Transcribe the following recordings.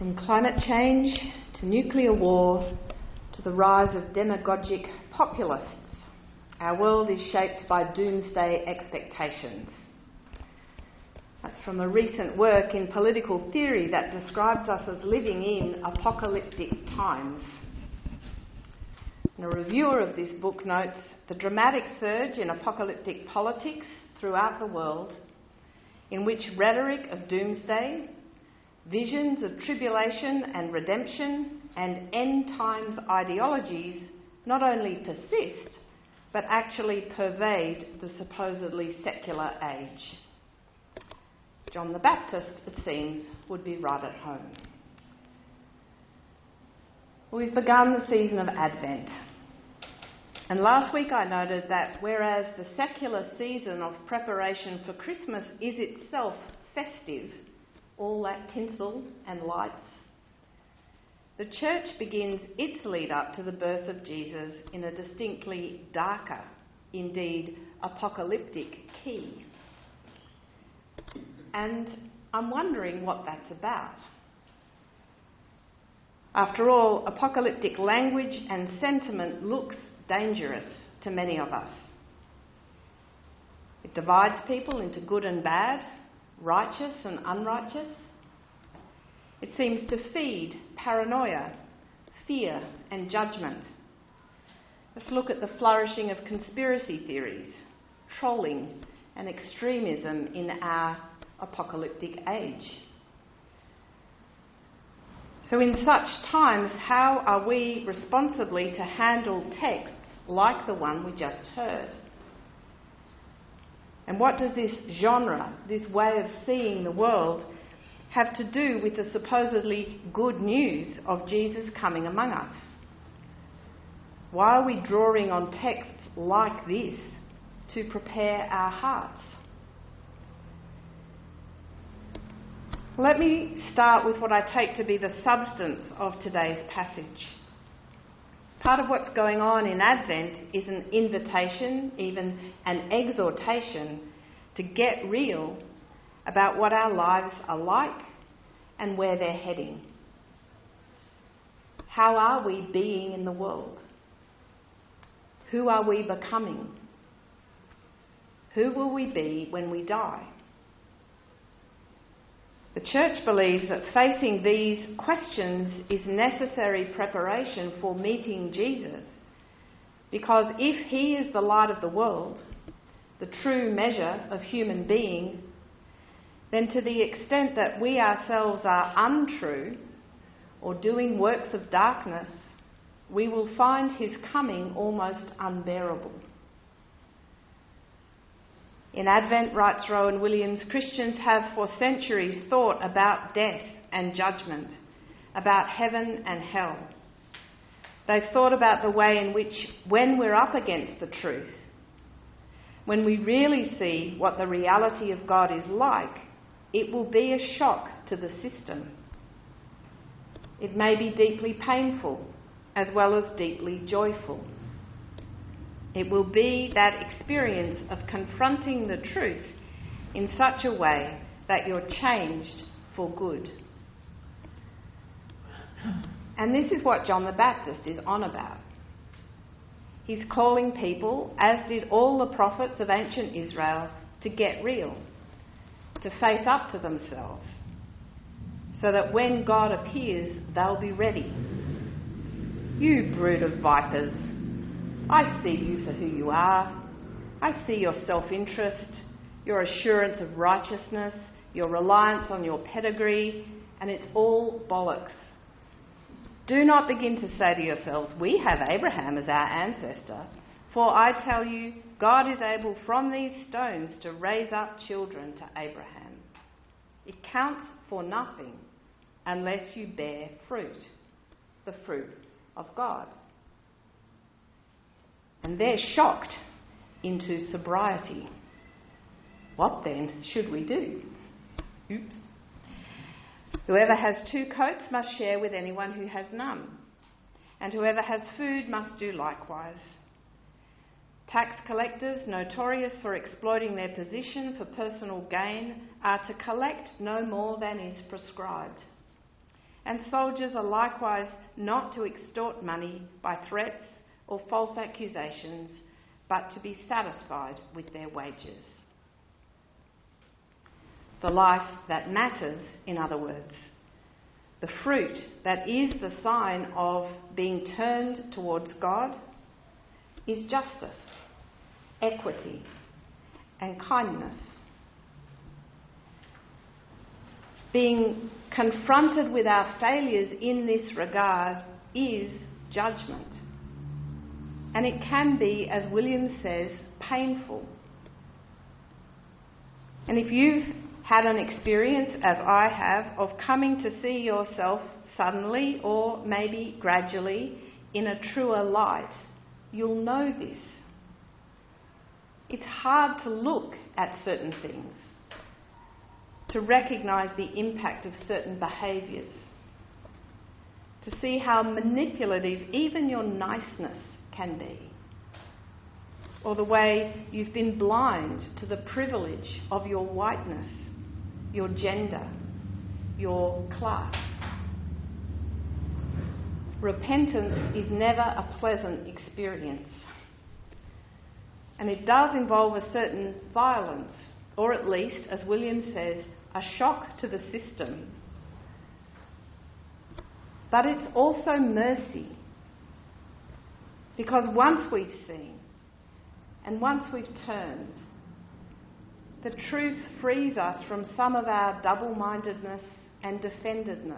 From climate change to nuclear war to the rise of demagogic populists, our world is shaped by doomsday expectations. That's from a recent work in political theory that describes us as living in apocalyptic times. And a reviewer of this book notes the dramatic surge in apocalyptic politics throughout the world, in which rhetoric of doomsday, visions of tribulation and redemption, and end times ideologies not only persist, but actually pervade the supposedly secular age. John the Baptist, it seems, would be right at home. We've begun the season of Advent. And last week I noted that whereas the secular season of preparation for Christmas is itself festive, all that tinsel and lights, the church begins its lead up to the birth of Jesus in a distinctly darker, indeed apocalyptic key. And I'm wondering what that's about. After all, apocalyptic language and sentiment looks dangerous to many of us. It divides people into good and bad, righteous and unrighteous. It seems to feed paranoia, fear and judgment. Let's look at the flourishing of conspiracy theories, trolling and extremism in our apocalyptic age. So in such times, how are we responsibly to handle texts like the one we just heard? And what does this genre, this way of seeing the world, have to do with the supposedly good news of Jesus coming among us? Why are we drawing on texts like this to prepare our hearts? Let me start with what I take to be the substance of today's passage. Part of what's going on in Advent is an invitation, even an exhortation, to get real about what our lives are like and where they're heading. How are we being in the world? Who are we becoming? Who will we be when we die? The church believes that facing these questions is necessary preparation for meeting Jesus, because if he is the light of the world, the true measure of human being, then to the extent that we ourselves are untrue or doing works of darkness, we will find his coming almost unbearable. In Advent, writes Rowan Williams, Christians have for centuries thought about death and judgment, about heaven and hell. They've thought about the way in which, when we're up against the truth, when we really see what the reality of God is like, it will be a shock to the system. It may be deeply painful as well as deeply joyful. It will be that experience of confronting the truth in such a way that you're changed for good. And this is what John the Baptist is on about. He's calling people, as did all the prophets of ancient Israel, to get real, to face up to themselves, so that when God appears, they'll be ready. You brood of vipers, I see you for who you are. I see your self-interest, your assurance of righteousness, your reliance on your pedigree, and it's all bollocks. Do not begin to say to yourselves, we have Abraham as our ancestor, for I tell you, God is able from these stones to raise up children to Abraham. It counts for nothing unless you bear fruit, the fruit of God. And they're shocked into sobriety. What then should we do? Oops. Whoever has 2 coats must share with anyone who has none, and whoever has food must do likewise. Tax collectors, notorious for exploiting their position for personal gain, are to collect no more than is prescribed. and soldiers are likewise not to extort money by threats or false accusations, but to be satisfied with their wages. The life that matters, in other words, the fruit that is the sign of being turned towards God, is justice, equity, and kindness. Being confronted with our failures in this regard is judgment. And it can be, as Williams says, painful. And if you've had an experience, as I have, of coming to see yourself suddenly or maybe gradually in a truer light, you'll know this. It's hard to look at certain things, to recognise the impact of certain behaviours, to see how manipulative even your niceness can be, or the way you've been blind to the privilege of your whiteness, your gender, your class. Repentance is never a pleasant experience, and it does involve a certain violence, or at least, as William says, a shock to the system. But it's also mercy, because once we've seen and once we've turned, the truth frees us from some of our double-mindedness and defendedness.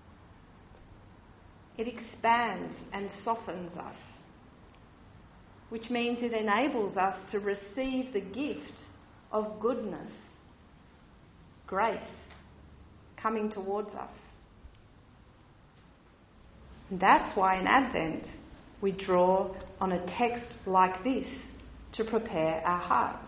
It expands and softens us, which means it enables us to receive the gift of goodness, grace, coming towards us. And that's why in Advent we draw on a text like this to prepare our hearts.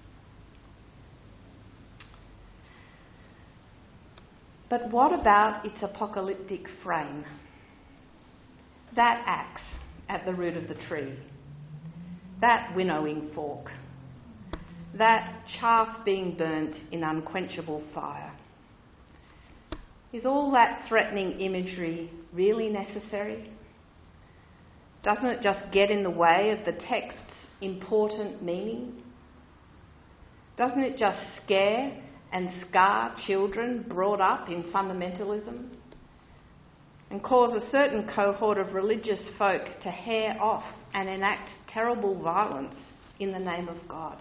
But what about its apocalyptic frame? That axe at the root of the tree, that winnowing fork, that chaff being burnt in unquenchable fire. Is all that threatening imagery really necessary? Doesn't it just get in the way of the text's important meaning? Doesn't it just scare and scar children brought up in fundamentalism and cause a certain cohort of religious folk to hair off and enact terrible violence in the name of God?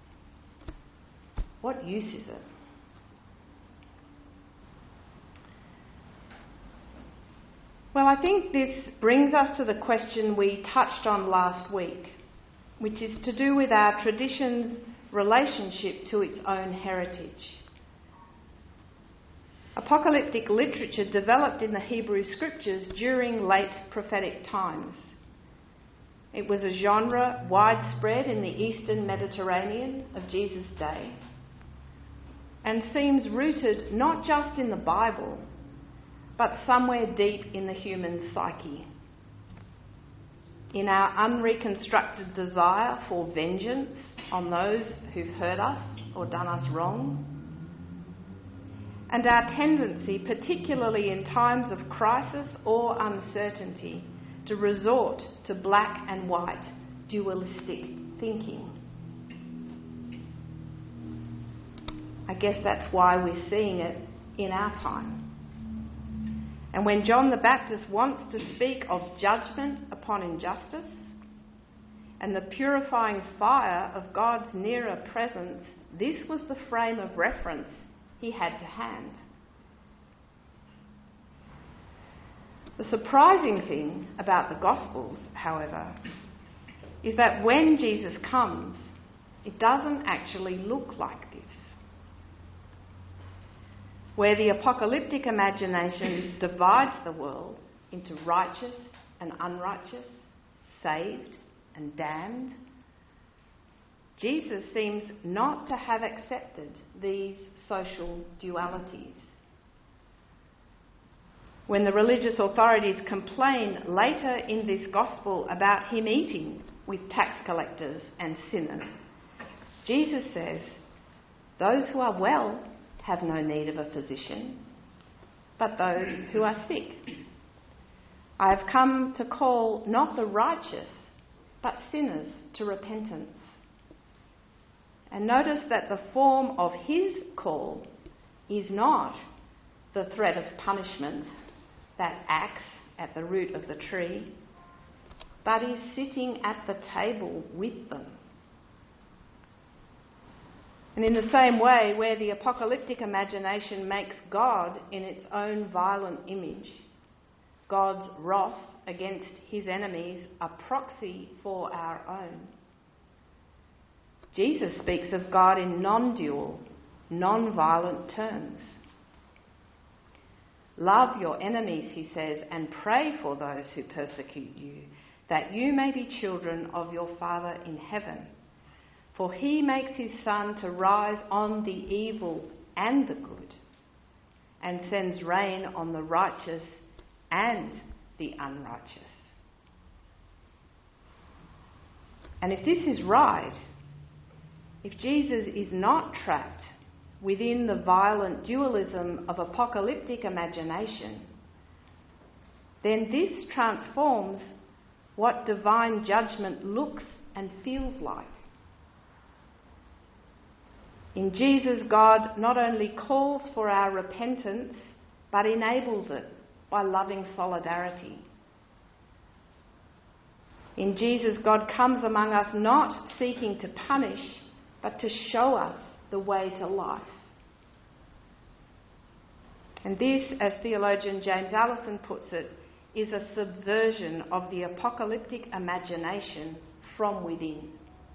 What use is it? Well, I think this brings us to the question we touched on last week, which is to do with our tradition's relationship to its own heritage. Apocalyptic literature developed in the Hebrew Scriptures during late prophetic times. It was a genre widespread in the Eastern Mediterranean of Jesus' day, and seems rooted not just in the Bible, but somewhere deep in the human psyche. In our unreconstructed desire for vengeance on those who've hurt us or done us wrong, and our tendency, particularly in times of crisis or uncertainty, to resort to black and white dualistic thinking. I guess that's why we're seeing it in our time. And when John the Baptist wants to speak of judgment upon injustice and the purifying fire of God's nearer presence, this was the frame of reference he had to hand. The surprising thing about the Gospels, however, is that when Jesus comes, it doesn't actually look like this. Where the apocalyptic imagination divides the world into righteous and unrighteous, saved and damned, Jesus seems not to have accepted these social dualities. When the religious authorities complain later in this gospel about him eating with tax collectors and sinners, Jesus says, "Those who are well have no need of a physician, but those who are sick. I have come to call not the righteous, but sinners to repentance. And notice that the form of his call is not the threat of punishment, that axe at the root of the tree, but is sitting at the table with them. And in the same way, where the apocalyptic imagination makes God in its own violent image, God's wrath against his enemies, a proxy for our own, Jesus speaks of God in non-dual, non-violent terms. Love your enemies, he says, and pray for those who persecute you, that you may be children of your Father in heaven. For he makes his sun to rise on the evil and the good, and sends rain on the righteous and the unrighteous. And if this is right, if Jesus is not trapped within the violent dualism of apocalyptic imagination, then this transforms what divine judgment looks and feels like. In Jesus, God not only calls for our repentance, but enables it by loving solidarity. In Jesus, God comes among us not seeking to punish, but to show us the way to life. And this, as theologian James Allison puts it, is a subversion of the apocalyptic imagination from within.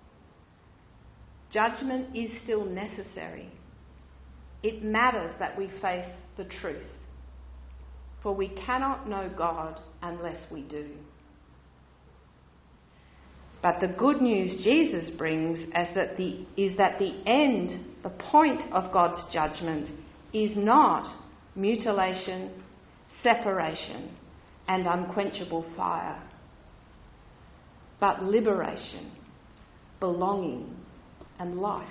Judgment is still necessary. It matters that we face the truth, for we cannot know God unless we do. But the good news Jesus brings is that the end, the point of God's judgment, is not mutilation, separation, and unquenchable fire, but liberation, belonging, and life.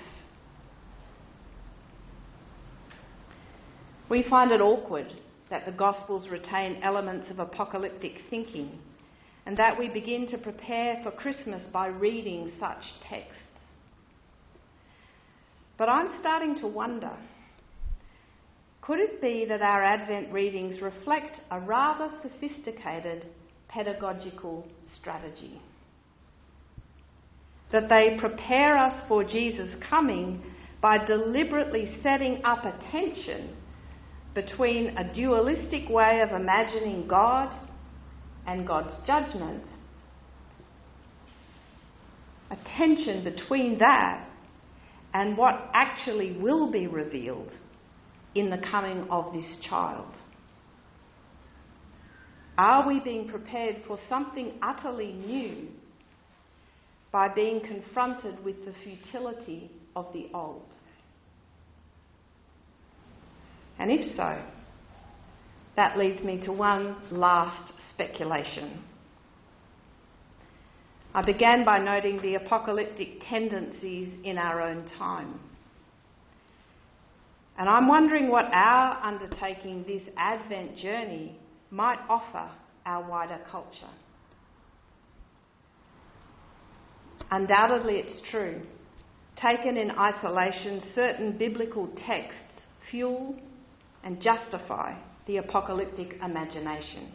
We find it awkward that the Gospels retain elements of apocalyptic thinking, and that we begin to prepare for Christmas by reading such texts. But I'm starting to wonder, could it be that our Advent readings reflect a rather sophisticated pedagogical strategy? That they prepare us for Jesus' coming by deliberately setting up a tension between a dualistic way of imagining God and God's judgment, a tension between that and what actually will be revealed in the coming of this child. Are we being prepared for something utterly new by being confronted with the futility of the old? And if so, that leads me to one last speculation. I began by noting the apocalyptic tendencies in our own time. And I'm wondering what our undertaking this Advent journey might offer our wider culture. Undoubtedly it's true. Taken in isolation, certain biblical texts fuel and justify the apocalyptic imagination.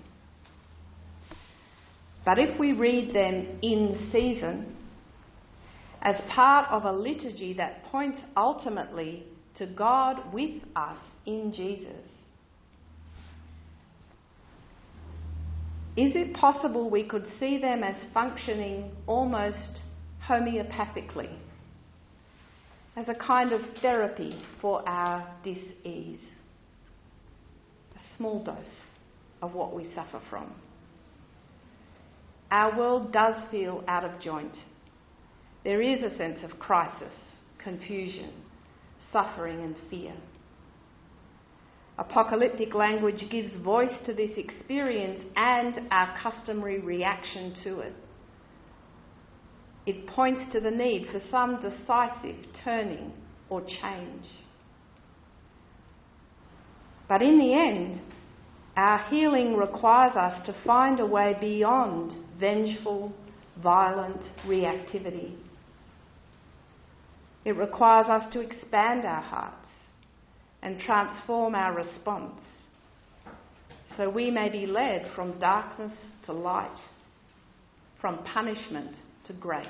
But if we read them in season, as part of a liturgy that points ultimately to God with us in Jesus, is it possible we could see them as functioning almost homeopathically, as a kind of therapy for our dis-ease? A small dose of what we suffer from. Our world does feel out of joint. There is a sense of crisis, confusion, suffering and fear. Apocalyptic language gives voice to this experience and our customary reaction to it. It points to the need for some decisive turning or change. But in the end, Our healing requires us to find a way beyond vengeful, violent reactivity. It requires us to expand our hearts and transform our response so we may be led from darkness to light, from punishment to grace.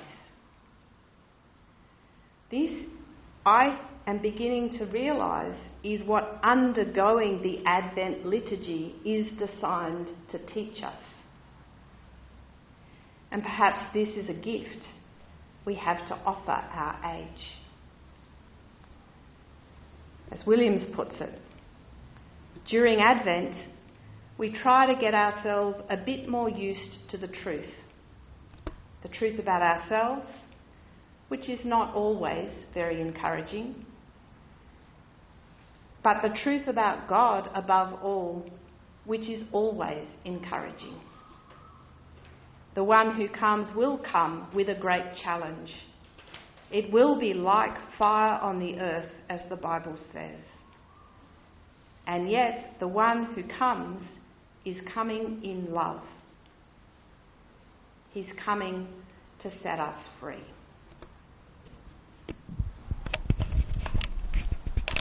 This, I am beginning to realise, is what undergoing the Advent liturgy is designed to teach us. And perhaps this is a gift we have to offer our age. As Williams puts it, during Advent, we try to get ourselves a bit more used to the truth about ourselves, which is not always very encouraging, but the truth about God above all, which is always encouraging. The one who comes will come with a great challenge. It will be like fire on the earth, as the Bible says. And yet, the one who comes is coming in love. He's coming to set us free.